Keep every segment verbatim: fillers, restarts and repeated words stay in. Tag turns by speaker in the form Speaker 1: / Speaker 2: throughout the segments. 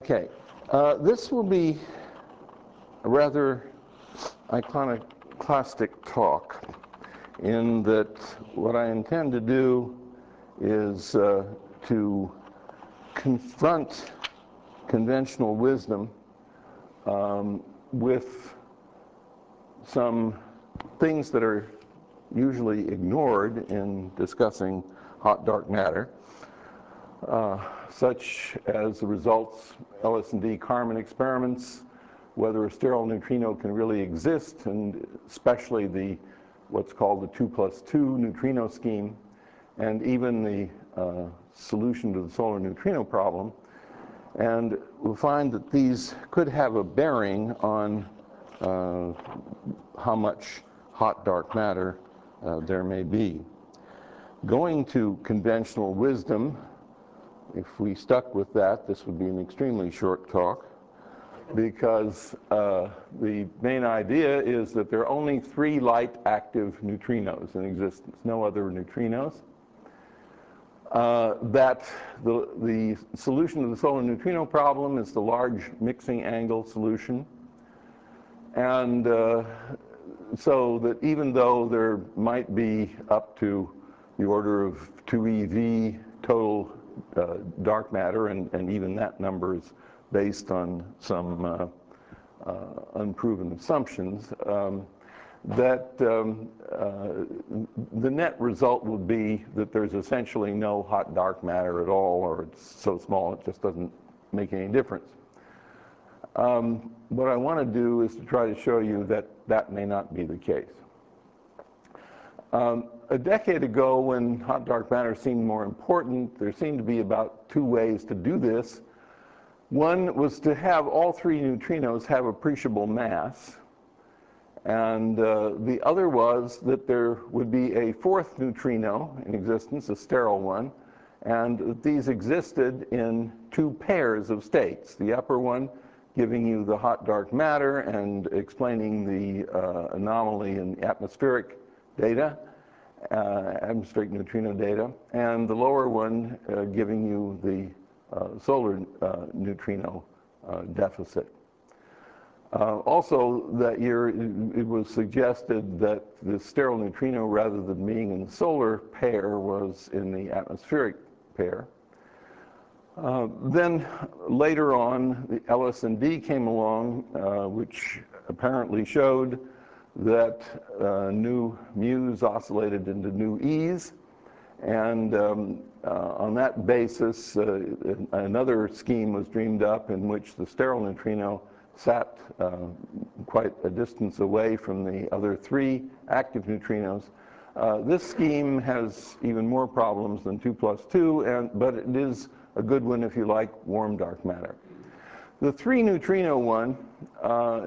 Speaker 1: Okay, uh, this will be a rather iconoclastic talk in that what I intend to do is uh, to confront conventional wisdom um, with some things that are usually ignored in discussing hot dark matter, uh, such as the results L S and D Kármán experiments, whether a sterile neutrino can really exist, and especially the what's called the two plus two neutrino scheme, and even the uh, solution to the solar neutrino problem. And we'll find that these could have a bearing on uh, how much hot dark matter uh, there may be. Going to conventional wisdom, if we stuck with that, this would be an extremely short talk, because uh, the main idea is that there are only three light-active neutrinos in existence, no other neutrinos. Uh, that the, the solution to the solar neutrino problem is the large mixing angle solution. And uh, so that even though there might be up to the order of two E V total uh, dark matter, and, and even that number is based on some uh, uh, unproven assumptions, um, that um, uh, the net result would be that there's essentially no hot dark matter at all, or it's so small it just doesn't make any difference. Um, what I want to do is to try to show you that that may not be the case. Um, a decade ago, when hot dark matter seemed more important, there seemed to be about two ways to do this. One was to have all three neutrinos have appreciable mass, and uh, the other was that there would be a fourth neutrino in existence, a sterile one, and these existed in two pairs of states, the upper one giving you the hot dark matter and explaining the uh, anomaly in atmospheric data, uh, atmospheric neutrino data, and the lower one uh, giving you the uh, solar uh, neutrino uh, deficit. Uh, also, that year, it, it was suggested that the sterile neutrino, rather than being in the solar pair, was in the atmospheric pair. Uh, then later on, the L S and D came along, uh, which apparently showed that uh, new mu's oscillated into new e's, and um, uh, on that basis, uh, another scheme was dreamed up in which the sterile neutrino sat uh, quite a distance away from the other three active neutrinos. Uh, this scheme has even more problems than two plus two, and, but it is a good one if you like warm dark matter. The three neutrino one uh,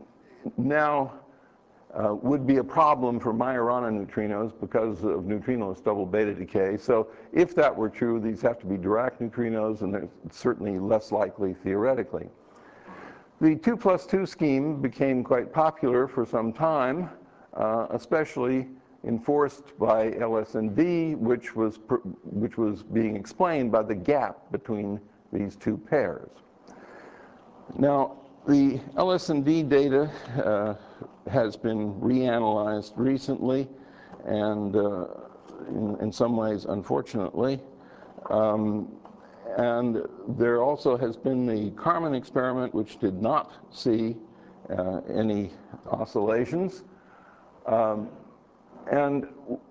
Speaker 1: now uh, would be a problem for Majorana neutrinos because of neutrinoless double beta decay. So if that were true, these have to be Dirac neutrinos, and they're certainly less likely theoretically. The two plus two scheme became quite popular for some time, uh, especially enforced by L S and D, which was, which was being explained by the gap between these two pairs. Now, the L S and D data uh, has been reanalyzed recently, and uh, in, in some ways, unfortunately. Um, and there also has been the Kármán experiment, which did not see uh, any oscillations. Um, and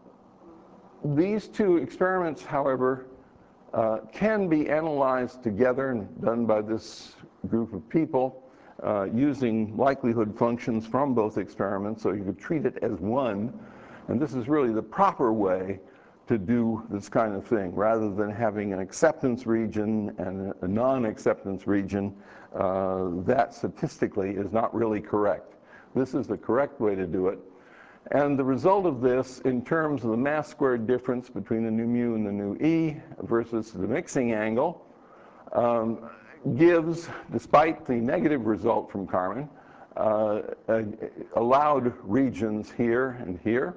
Speaker 1: these two experiments, however, uh, can be analyzed together and done by this group of people uh, using likelihood functions from both experiments, so you could treat it as one. And this is really the proper way to do this kind of thing, rather than having an acceptance region and a non-acceptance region. Uh, that statistically is not really correct. This is the correct way to do it. And the result of this, in terms of the mass squared difference between the nu mu and the nu e versus the mixing angle, um, gives, despite the negative result from Kármán, uh, uh, allowed regions here and here.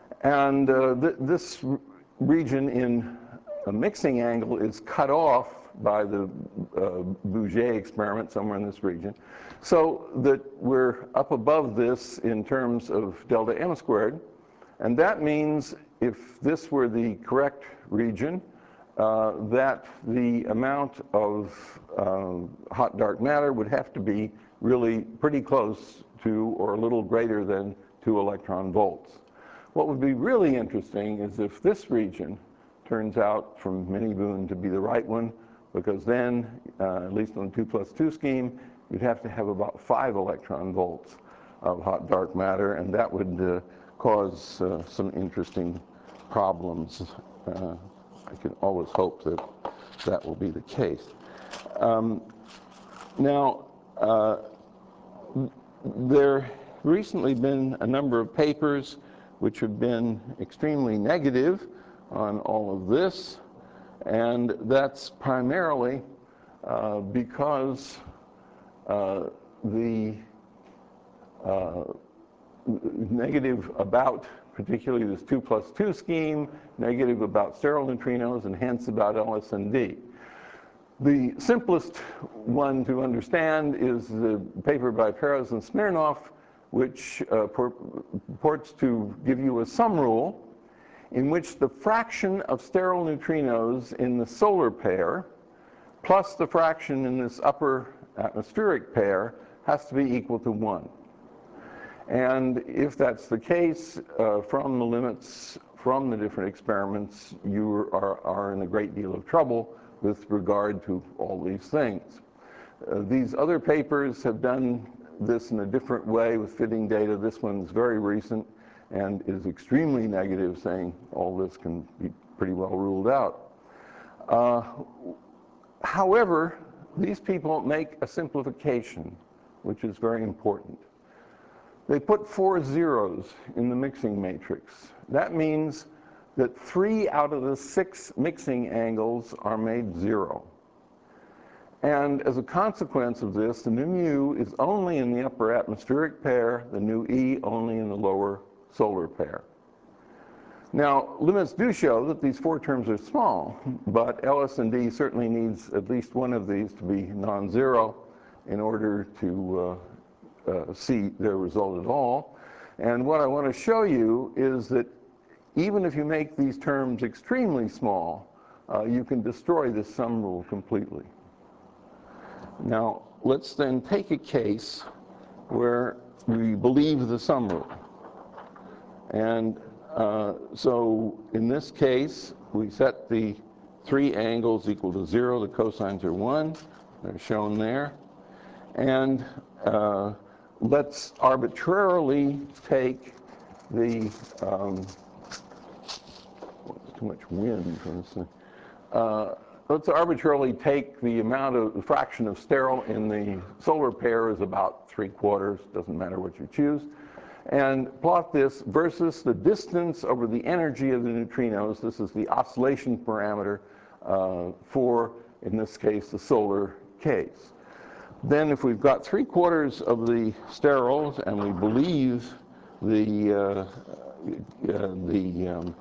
Speaker 1: And uh, th this region in a mixing angle is cut off by the uh, Bouguer experiment somewhere in this region, so that we're up above this in terms of delta M squared. And that means if this were the correct region, uh, that the amount of uh, hot dark matter would have to be really pretty close to or a little greater than two electron volts. What would be really interesting is if this region turns out from Mini-Boone to be the right one, because then, uh, at least on the two plus two scheme, you'd have to have about five electron volts of hot dark matter, and that would uh, cause uh, some interesting problems. Uh, I can always hope that that will be the case. Um, now, uh, there recently been a number of papers which have been extremely negative on all of this, and that's primarily uh, because uh, the uh, negative about particularly this two plus two scheme, negative about sterile neutrinos, and hence about L S N D. The simplest one to understand is the paper by Peres and Smirnov, which uh, purports to give you a sum rule in which the fraction of sterile neutrinos in the solar pair plus the fraction in this upper atmospheric pair has to be equal to one. And if that's the case, uh, from the limits from the different experiments, you are, are in a great deal of trouble with regard to all these things. Uh, these other papers have done this in a different way with fitting data. This one's very recent and is extremely negative, saying all this can be pretty well ruled out. Uh, however, these people make a simplification, which is very important. They put four zeros in the mixing matrix. That means that three out of the six mixing angles are made zero. And as a consequence of this, the nu mu is only in the upper atmospheric pair, the nu e only in the lower solar pair. Now, limits do show that these four terms are small, but L S N D certainly needs at least one of these to be non-zero in order to uh, uh, see their result at all. And what I want to show you is that even if you make these terms extremely small, uh, you can destroy this sum rule completely. Now, let's then take a case where we believe the sum rule. And uh, so in this case, we set the three angles equal to zero. The cosines are one. They're shown there. And uh, let's arbitrarily take the, um, too much wind from this thing. Uh, let's arbitrarily take the amount of, the fraction of sterile in the solar pair is about three quarters, doesn't matter what you choose, and plot this versus the distance over the energy of the neutrinos. This is the oscillation parameter uh, for, in this case, the solar case. Then if we've got three quarters of the steriles and we believe the, uh, uh, the um,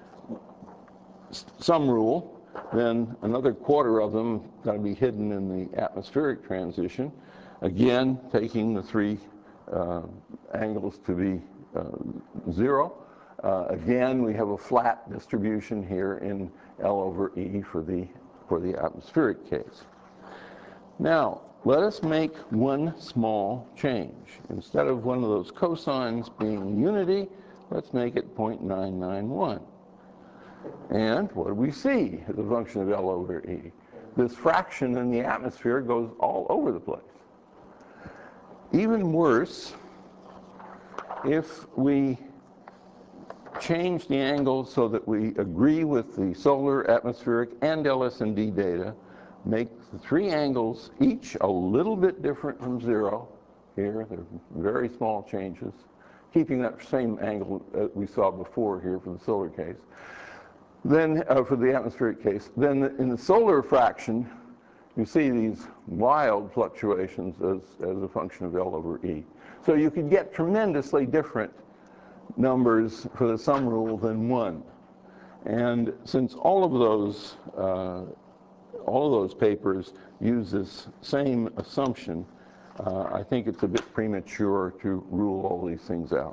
Speaker 1: sum rule, then another quarter of them got to be hidden in the atmospheric transition. Again, taking the three uh, angles to be uh, zero. Uh, again, we have a flat distribution here in L over E for the, for the atmospheric case. Now, let us make one small change. Instead of one of those cosines being unity, let's make it zero point nine nine one. And what do we see as a function of L over E? This fraction in the atmosphere goes all over the place. Even worse, if we change the angle so that we agree with the solar, atmospheric, and L S N D data, make the three angles each a little bit different from zero. Here, they're very small changes, keeping that same angle that we saw before here for the solar case. Then, uh, for the atmospheric case, then in the solar fraction, you see these wild fluctuations as, as a function of L over E. So you could get tremendously different numbers for the sum rule than one. And since all of those uh, all of those papers use this same assumption. Uh, I think it's a bit premature to rule all these things out.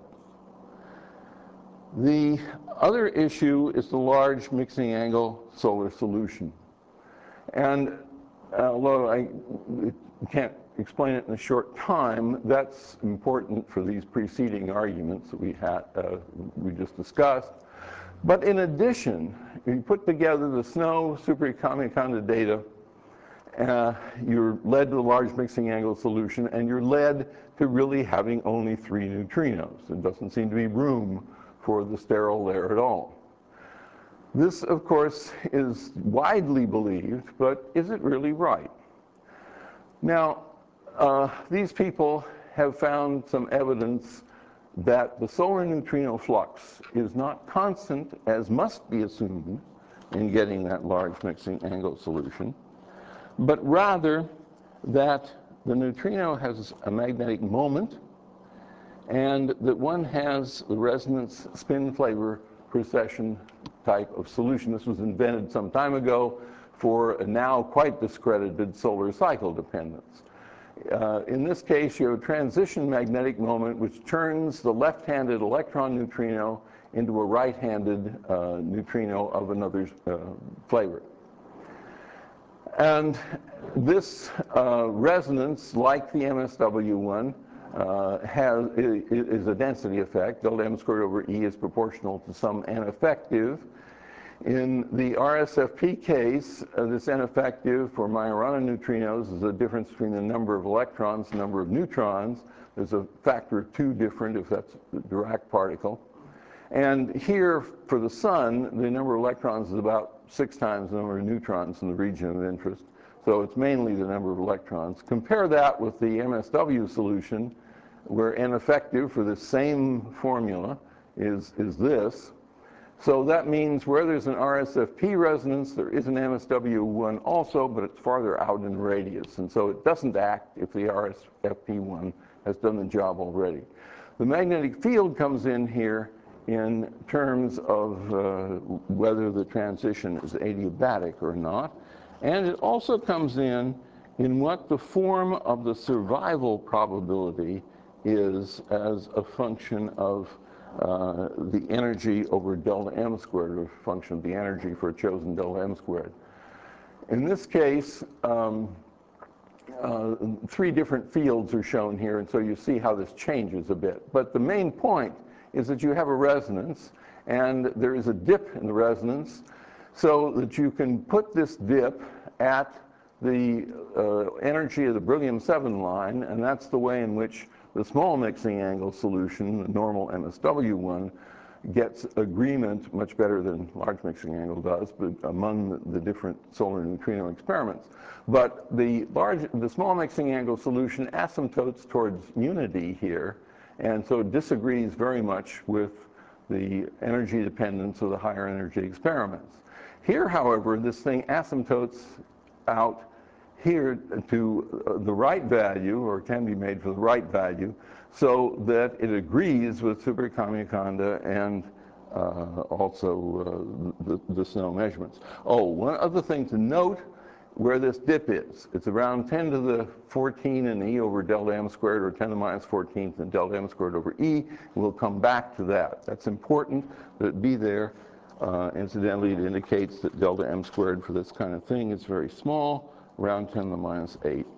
Speaker 1: The other issue is the large mixing angle solar solution. And although I can't explain it in a short time, that's important for these preceding arguments that we had, uh, we just discussed. But in addition, you put together the SNO Super Kamiokande data, uh, you're led to the large mixing angle solution, and you're led to really having only three neutrinos. There doesn't seem to be room for the sterile there at all. This, of course, is widely believed, but is it really right? Now, uh, these people have found some evidence that the solar neutrino flux is not constant, as must be assumed in getting that large mixing angle solution, but rather that the neutrino has a magnetic moment and that one has the resonance spin flavor precession type of solution. This was invented some time ago for a now quite discredited solar cycle dependence. Uh, in this case, you have a transition magnetic moment which turns the left-handed electron neutrino into a right-handed uh, neutrino of another uh, flavor. And this uh, resonance, like the M S W one, uh, has, is a density effect. Delta M squared over E is proportional to some N effective. In the R S F P case, uh, this N effective for Majorana neutrinos is the difference between the number of electrons and number of neutrons. There's a factor of two different if that's the Dirac particle. And here, for the sun, the number of electrons is about six times the number of neutrons in the region of interest. So it's mainly the number of electrons. Compare that with the M S W solution, where N effective for the same formula is, is this. So that means where there's an R S F P resonance, there is an M S W one also, but it's farther out in radius. And so it doesn't act if the R S F P one has done the job already. The magnetic field comes in here in terms of uh, whether the transition is adiabatic or not. And it also comes in in what the form of the survival probability is as a function of uh, the energy over delta M squared, or a function of the energy for a chosen delta M squared. In this case, um, uh, three different fields are shown here, and so you see how this changes a bit. But the main point is that you have a resonance, and there is a dip in the resonance, so that you can put this dip at the uh, energy of the beryllium seven line, and that's the way in which the small mixing angle solution, the normal M S W one, gets agreement much better than large mixing angle does, but among the, the different solar neutrino experiments. But the large, the small mixing angle solution asymptotes towards unity here, and so it disagrees very much with the energy dependence of the higher energy experiments. Here, however, this thing asymptotes out here to uh, the right value, or can be made for the right value, so that it agrees with Super Kamiokande and uh, also uh, the, the SNO measurements. Oh, one other thing to note, where this dip is. It's around ten to the fourteen in E over delta M squared, or ten to the minus fourteenth in delta M squared over E. We'll come back to that. That's important that it be there. Uh, incidentally, it indicates that delta M squared for this kind of thing is very small, around ten to the minus eight.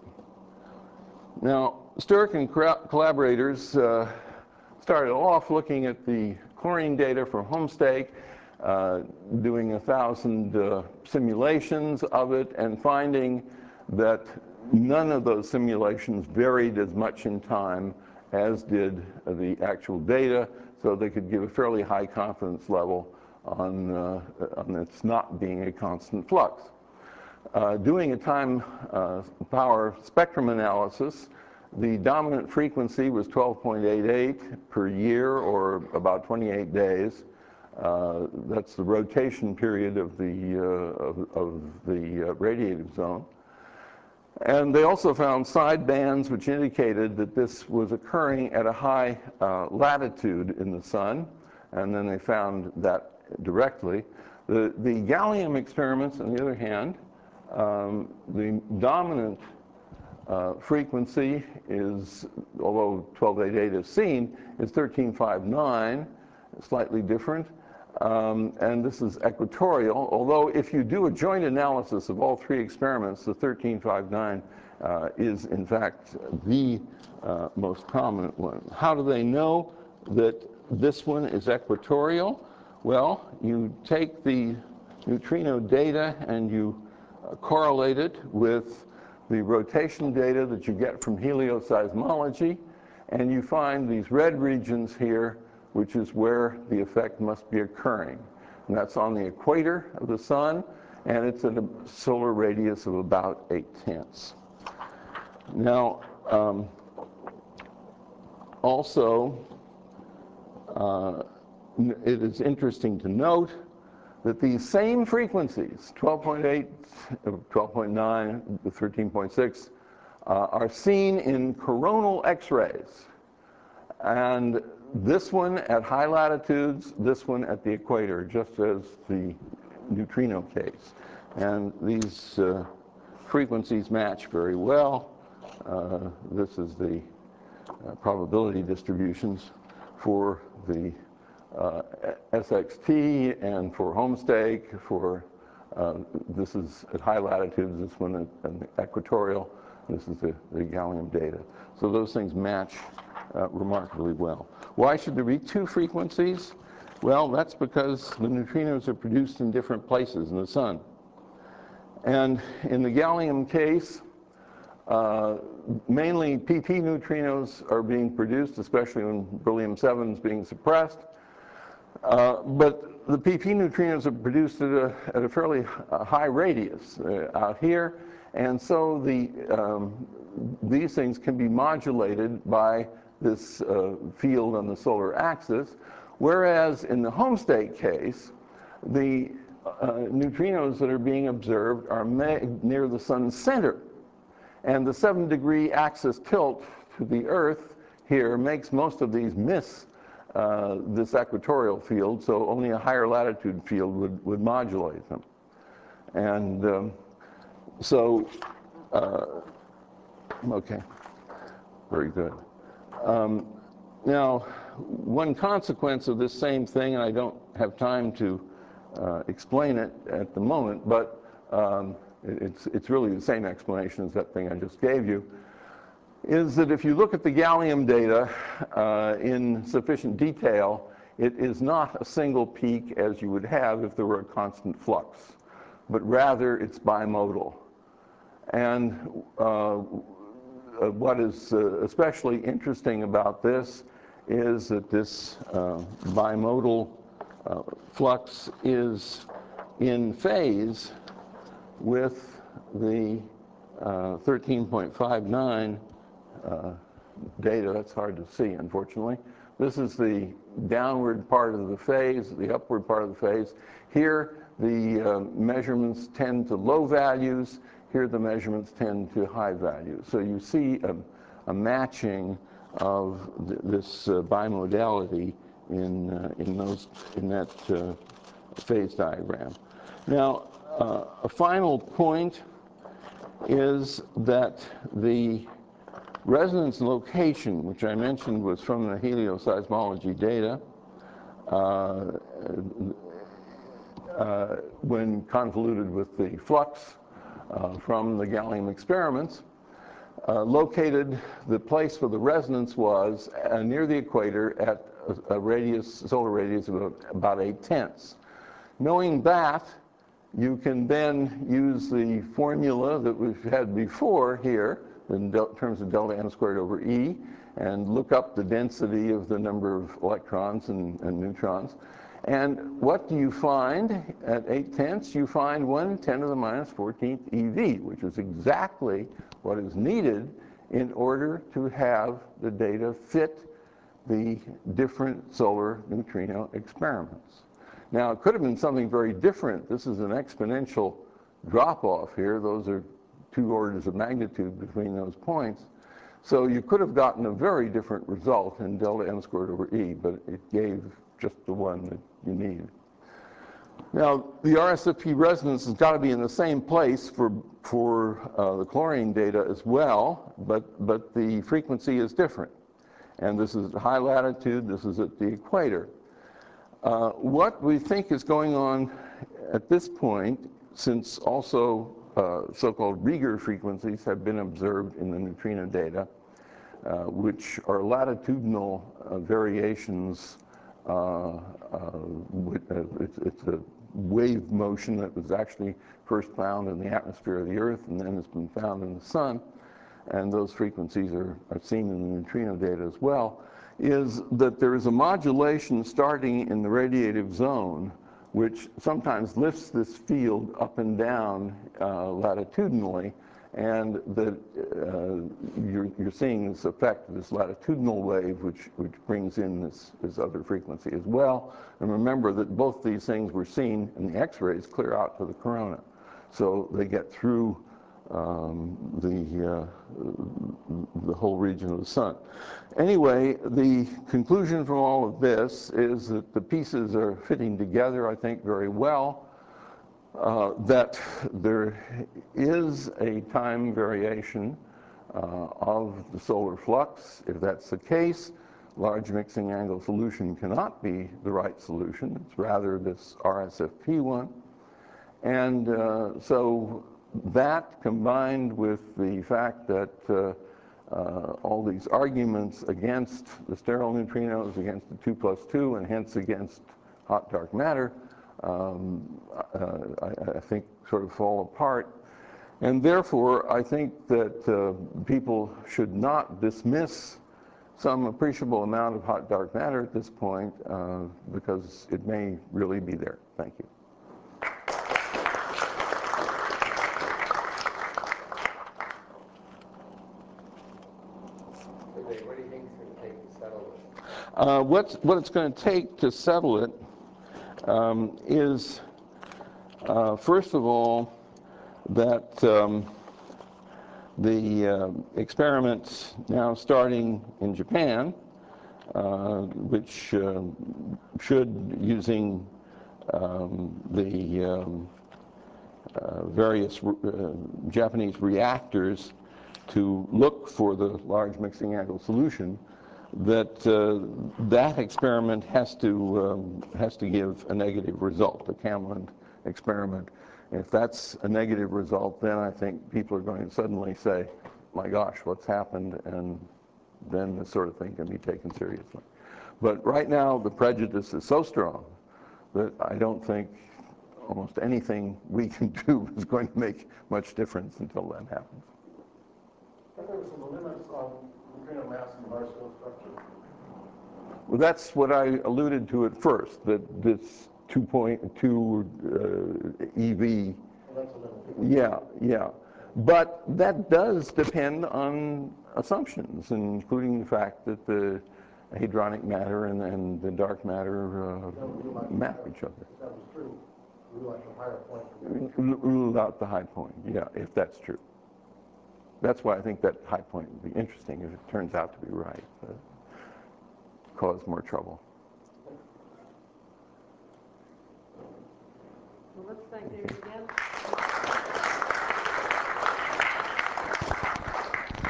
Speaker 1: Now, Sturck and collaborators uh, started off looking at the chlorine data from Homestake, uh, doing a thousand uh, simulations of it, and finding that none of those simulations varied as much in time as did the actual data, so they could give a fairly high confidence level on, uh, on its not being a constant flux. Uh, doing a time uh, power spectrum analysis, the dominant frequency was twelve point eight eight per year, or about twenty-eight days. Uh, that's the rotation period of the, uh, of, of the uh, radiative zone. And they also found side bands which indicated that this was occurring at a high uh, latitude in the sun, and then they found that directly. The, the gallium experiments, on the other hand, Um, the dominant uh, frequency is, although twelve eighty-eight is seen, is thirteen fifty-nine, slightly different. Um, and this is equatorial, although if you do a joint analysis of all three experiments, the thirteen fifty-nine uh, is in fact the uh, most prominent one. How do they know that this one is equatorial? Well, you take the neutrino data and you uh, correlate it with the rotation data that you get from helioseismology, and you find these red regions here, which is where the effect must be occurring. And that's on the equator of the sun, and it's at a solar radius of about eight tenths. Now, um, also, uh, it is interesting to note that these same frequencies, twelve point eight, twelve point nine, thirteen point six, uh, are seen in coronal X-rays. And this one at high latitudes, this one at the equator, just as the neutrino case. And these uh, frequencies match very well. Uh, this is the uh, probability distributions for the uh, S X T and for Homestake. For uh, this is at high latitudes, this one at, at equatorial. This is the, the gallium data. So those things match uh, remarkably well. Why should there be two frequencies? Well, that's because the neutrinos are produced in different places in the sun. And in the gallium case, uh, mainly P P neutrinos are being produced, especially when beryllium seven is being suppressed. Uh, but the P P neutrinos are produced at a, at a fairly high radius uh, out here, and so the, um, these things can be modulated by this uh, field on the solar axis, whereas in the Homestake case, the uh, neutrinos that are being observed are near the sun's center. And the seven degree axis tilt to the Earth here makes most of these miss uh, this equatorial field, so only a higher latitude field would, would modulate them. And um, so, uh, okay, very good. Um, now, one consequence of this same thing, and I don't have time to uh, explain it at the moment, but um, it's, it's really the same explanation as that thing I just gave you, is that if you look at the gallium data uh, in sufficient detail, it is not a single peak as you would have if there were a constant flux, but rather it's bimodal. And uh, what is uh, especially interesting about this is that this uh, bimodal uh, flux is in phase with the uh, thirteen point five nine uh, data. That's hard to see, unfortunately. This is the downward part of the phase, the upward part of the phase. Here, the uh, measurements tend to low values. Here, the measurements tend to high values. So you see a, a matching of th this uh, bimodality in, uh, in, those, in that uh, phase diagram. Now, uh, a final point is that the resonance location, which I mentioned was from the helioseismology data, uh, uh, when convoluted with the flux uh, from the gallium experiments, uh, located the place where the resonance was uh, near the equator at a, a radius, solar radius of about eight tenths. Knowing that, you can then use the formula that we've had before here in terms of delta m squared over E and look up the density of the number of electrons and, and neutrons. And what do you find at eight tenths? You find one ten to the minus fourteenth E V, which is exactly what is needed in order to have the data fit the different solar neutrino experiments. Now, it could have been something very different. This is an exponential drop-off here. Those are two orders of magnitude between those points. So you could have gotten a very different result in delta m squared over E, but it gave just the one that you need. Now, the R S F P resonance has got to be in the same place for, for uh, the chlorine data as well, but, but the frequency is different. And this is at high latitude, this is at the equator. Uh, what we think is going on at this point, since also uh, so-called Rieger frequencies have been observed in the neutrino data, uh, which are latitudinal uh, variations. Uh, uh, it's, it's a wave motion that was actually first found in the atmosphere of the Earth and then has been found in the sun, and those frequencies are, are seen in the neutrino data as well, is that there is a modulation starting in the radiative zone which sometimes lifts this field up and down uh, latitudinally, and that uh, you're, you're seeing this effect, this latitudinal wave, which, which brings in this, this other frequency as well. And remember that both these things were seen in the X-rays clear out to the corona. So they get through um, the, uh, the whole region of the sun. Anyway, the conclusion from all of this is that the pieces are fitting together, I think, very well. Uh, that there is a time variation uh, of the solar flux. If that's the case, large mixing angle solution cannot be the right solution. It's rather this R S F P one. And uh, so that combined with the fact that uh, uh, all these arguments against the sterile neutrinos, against the two plus two, and hence against hot dark matter, Um, uh, I, I think sort of fall apart. And therefore, I think that uh, people should not dismiss some appreciable amount of hot dark matter at this point, uh, because it may really be there. Thank you.
Speaker 2: What do you think it's going to take to settle this?
Speaker 1: Uh, what's, what it's going to take to settle it um, is, uh, first of all, that um, the uh, experiments now starting in Japan, uh, which uh, should, using um, the um, uh, various uh, Japanese reactors to look for the large mixing angle solution, that uh, that experiment has to um, has to give a negative result, the Camland experiment. If that's a negative result, then I think people are going to suddenly say, my gosh, what's happened? And then this sort of thing can be taken seriously. But right now, the prejudice is so strong that I don't think almost anything we can do is going to make much difference until that happens.
Speaker 3: I think there were some limits on neutrino mass and Marshall structure.
Speaker 1: Well, that's what I alluded to at first, that this two point two uh, E V,
Speaker 3: Well, that's a limit.
Speaker 1: yeah, yeah. But that does depend on assumptions, including the fact that the hadronic matter and, and the dark matter uh, map each other.
Speaker 3: If that was true, rule out the higher point.
Speaker 1: Rule out the high point, yeah, if that's true. That's why I think that high point would be interesting if it turns out to be right. Uh, cause more trouble.
Speaker 4: Well, let's thank David.